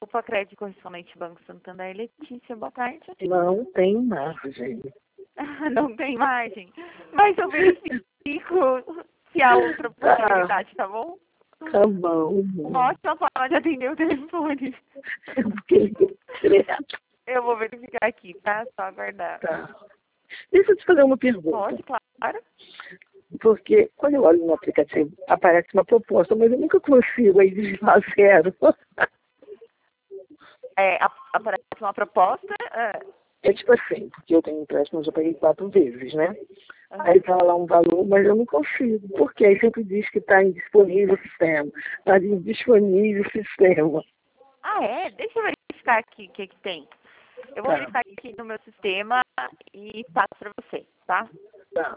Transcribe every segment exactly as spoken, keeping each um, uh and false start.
Opa, Crédito Correspondente Banco Santander, Letícia, boa tarde. Não tem margem. Não tem margem. Mas eu verifico se há outra possibilidade, tá bom? Tá bom. Uma ótima forma de atender o telefone. Eu vou verificar aqui, tá? Só aguardar. Tá. Deixa eu te fazer uma pergunta. Pode, claro. Porque quando eu olho no aplicativo, aparece uma proposta, mas eu nunca consigo aí desligar zero. É, aparece uma proposta. É, é tipo assim, porque eu tenho empréstimo, eu já paguei quatro vezes, né? Uhum. Aí tá lá um valor, mas eu não consigo. Por quê? Aí sempre diz que está indisponível o sistema. Está indisponível o sistema. Ah, é? Deixa eu verificar aqui o que, que tem. Eu vou tá. verificar aqui no meu sistema e passo para você, tá? Tá.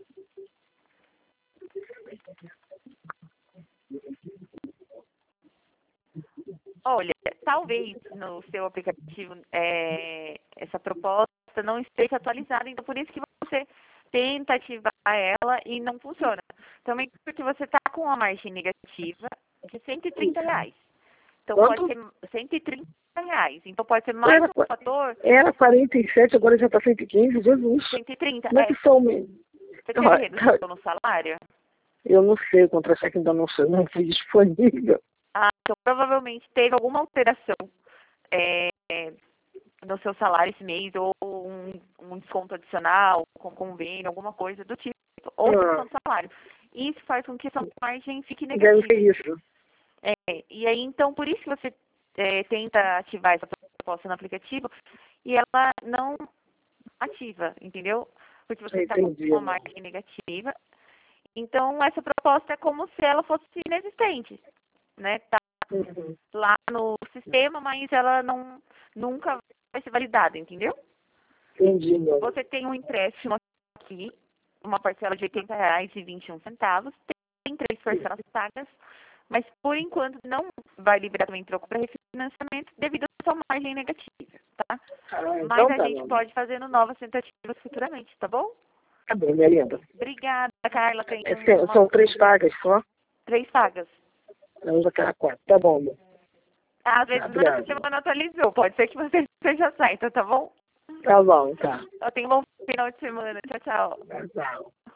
Olha, talvez no seu aplicativo é, essa proposta não esteja atualizada, então por isso que você tenta ativar ela e não funciona. Também porque você está com uma margem negativa de cento e trinta reais. Então Quanto? pode ser cento e trinta reais. Então pode ser mais era, um fator. Era quarenta e sete, agora já está cento e quinze, Jesus. cento e trinta, Como é é. que são mesmo? Você teve redução no salário? Eu não sei, o contra-cheque ainda não, não foi disponível. Ah, então provavelmente teve alguma alteração é, no seu salário esse mês, ou um, um desconto adicional, com convênio, alguma coisa do tipo, ou ah. redução do salário. Isso faz com que a sua margem fique negativa. Deve ser isso. É, e aí, então, por isso que você é, tenta ativar essa proposta no aplicativo e ela não ativa, entendeu? Porque você está com uma margem negativa. Então, essa proposta é como se ela fosse inexistente, né? Tá uhum. lá no sistema, mas ela não, nunca vai ser validada, entendeu? Entendi, meu. Você tem um empréstimo aqui, uma parcela de oitenta reais e vinte e um centavos, tem três parcelas pagas, mas por enquanto não vai liberar também troco para refinanciamento devido à sua margem negativa, tá? Ah, então mas a tá, gente meu. pode fazendo novas tentativas futuramente, tá bom? Tá bom, minha linda. Obrigada, Carla. Tem é, uma... São três pagas só? Três pagas. Não, já quero quatro. Tá bom, meu. Às vezes o sistema não atualizou. Pode ser que você seja certa, tá bom? Tá bom, tá. Eu tenho um bom final de semana. Tchau, tchau. Tchau.